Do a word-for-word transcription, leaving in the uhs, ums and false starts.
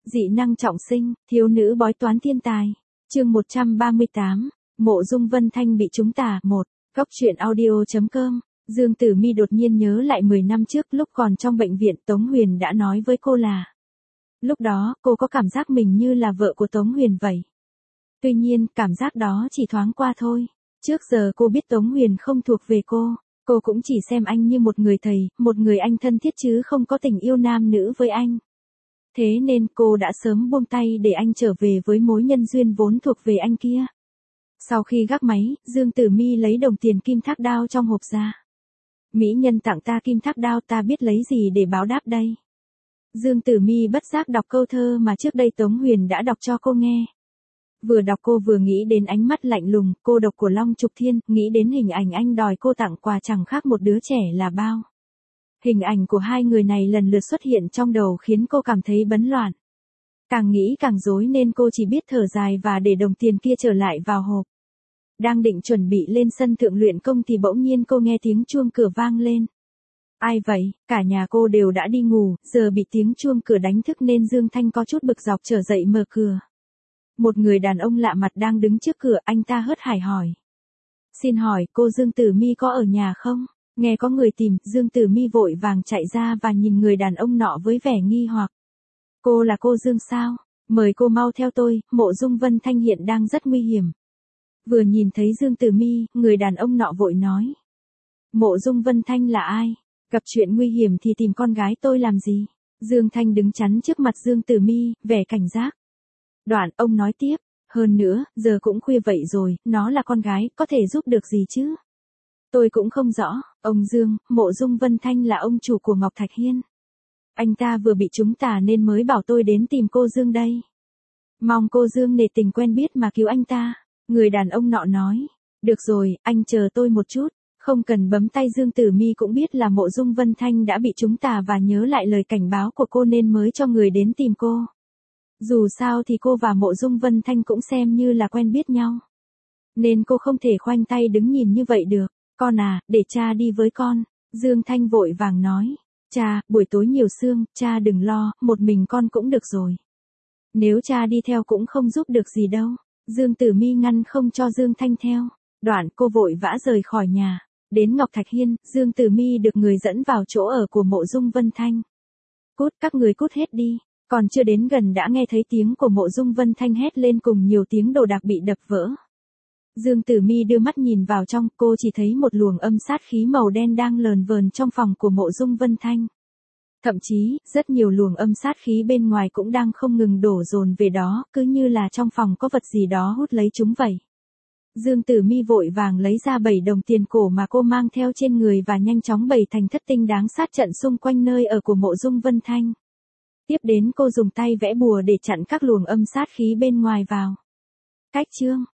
Dị năng trọng sinh, thiếu nữ bói toán thiên tài. Chương một trăm ba mươi tám, Mộ Dung Vân Thanh bị trúng tà. một. Góc truyện audio chấm com. Dương Tử Mi đột nhiên nhớ lại mười năm trước lúc còn trong bệnh viện, Tống Huyền đã nói với cô là lúc đó cô có cảm giác mình như là vợ của Tống Huyền vậy. Tuy nhiên, cảm giác đó chỉ thoáng qua thôi. Trước giờ cô biết Tống Huyền không thuộc về cô, cô cũng chỉ xem anh như một người thầy, một người anh thân thiết chứ không có tình yêu nam nữ với anh. Thế nên cô đã sớm buông tay để anh trở về với mối nhân duyên vốn thuộc về anh kia. Sau khi gác máy, Dương Tử Mi lấy đồng tiền kim thác đao trong hộp ra. Mỹ nhân tặng ta kim thác đao, ta biết lấy gì để báo đáp đây. Dương Tử Mi bất giác đọc câu thơ mà trước đây Tống Huyền đã đọc cho cô nghe. Vừa đọc cô vừa nghĩ đến ánh mắt lạnh lùng, cô độc của Long Trục Thiên, nghĩ đến hình ảnh anh đòi cô tặng quà chẳng khác một đứa trẻ là bao. Hình ảnh của hai người này lần lượt xuất hiện trong đầu khiến cô cảm thấy bấn loạn. Càng nghĩ càng rối nên cô chỉ biết thở dài và để đồng tiền kia trở lại vào hộp. Đang định chuẩn bị lên sân thượng luyện công thì bỗng nhiên cô nghe tiếng chuông cửa vang lên. Ai vậy? Cả nhà cô đều đã đi ngủ, giờ bị tiếng chuông cửa đánh thức nên Dương Thanh có chút bực dọc trở dậy mở cửa. Một người đàn ông lạ mặt đang đứng trước cửa, anh ta hớt hải hỏi. Xin hỏi, cô Dương Tử Mi có ở nhà không? Nghe có người tìm, Dương Tử Mi vội vàng chạy ra và nhìn người đàn ông nọ với vẻ nghi hoặc. Cô là cô Dương sao? Mời cô mau theo tôi, Mộ Dung Vân Thanh hiện đang rất nguy hiểm. Vừa nhìn thấy Dương Tử Mi, người đàn ông nọ vội nói. Mộ Dung Vân Thanh là ai? Gặp chuyện nguy hiểm thì tìm con gái tôi làm gì? Dương Thanh đứng chắn trước mặt Dương Tử Mi, vẻ cảnh giác. Đoạn ông nói tiếp, hơn nữa, giờ cũng khuya vậy rồi, nó là con gái, có thể giúp được gì chứ? Tôi cũng không rõ, ông Dương, Mộ Dung Vân Thanh là ông chủ của Ngọc Thạch Hiên. Anh ta vừa bị trúng tà nên mới bảo tôi đến tìm cô Dương đây. Mong cô Dương nể tình quen biết mà cứu anh ta. Người đàn ông nọ nói, được rồi, anh chờ tôi một chút. Không cần bấm tay. Dương Tử Mi cũng biết là Mộ Dung Vân Thanh đã bị trúng tà và nhớ lại lời cảnh báo của cô nên mới cho người đến tìm cô. Dù sao thì cô và Mộ Dung Vân Thanh cũng xem như là quen biết nhau. Nên cô không thể khoanh tay đứng nhìn như vậy được. Con à, để cha đi với con. Dương Thanh vội vàng nói. Cha, buổi tối nhiều sương, cha đừng lo, một mình con cũng được rồi. Nếu cha đi theo cũng không giúp được gì đâu. Dương Tử Mi ngăn không cho Dương Thanh theo. Đoạn cô vội vã rời khỏi nhà. Đến Ngọc Thạch Hiên, Dương Tử Mi được người dẫn vào chỗ ở của Mộ Dung Vân Thanh. Cút, các người cút hết đi. Còn chưa đến gần đã nghe thấy tiếng của Mộ Dung Vân Thanh hét lên cùng nhiều tiếng đồ đạc bị đập vỡ. Dương Tử Mi đưa mắt nhìn vào trong, cô chỉ thấy một luồng âm sát khí màu đen đang lờn vờn trong phòng của Mộ Dung Vân Thanh. Thậm chí, rất nhiều luồng âm sát khí bên ngoài cũng đang không ngừng đổ dồn về đó, cứ như là trong phòng có vật gì đó hút lấy chúng vậy. Dương Tử Mi vội vàng lấy ra bảy đồng tiền cổ mà cô mang theo trên người và nhanh chóng bày thành thất tinh đáng sát trận xung quanh nơi ở của Mộ Dung Vân Thanh. Tiếp đến cô dùng tay vẽ bùa để chặn các luồng âm sát khí bên ngoài vào. Cách chương